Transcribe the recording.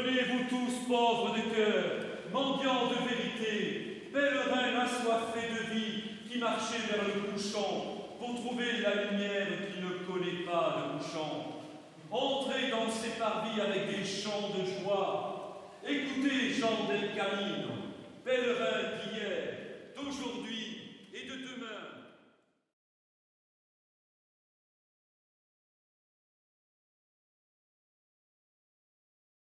Venez vous tous, pauvres de cœur, mendiants de vérité, pèlerins assoiffés de vie, qui marchez vers le couchant, pour trouver la lumière qui ne connaît pas le couchant. Entrez dans ces parvis avec des chants de joie. Écoutez Jean del Camino, pèlerin d'hier, d'aujourd'hui et de demain.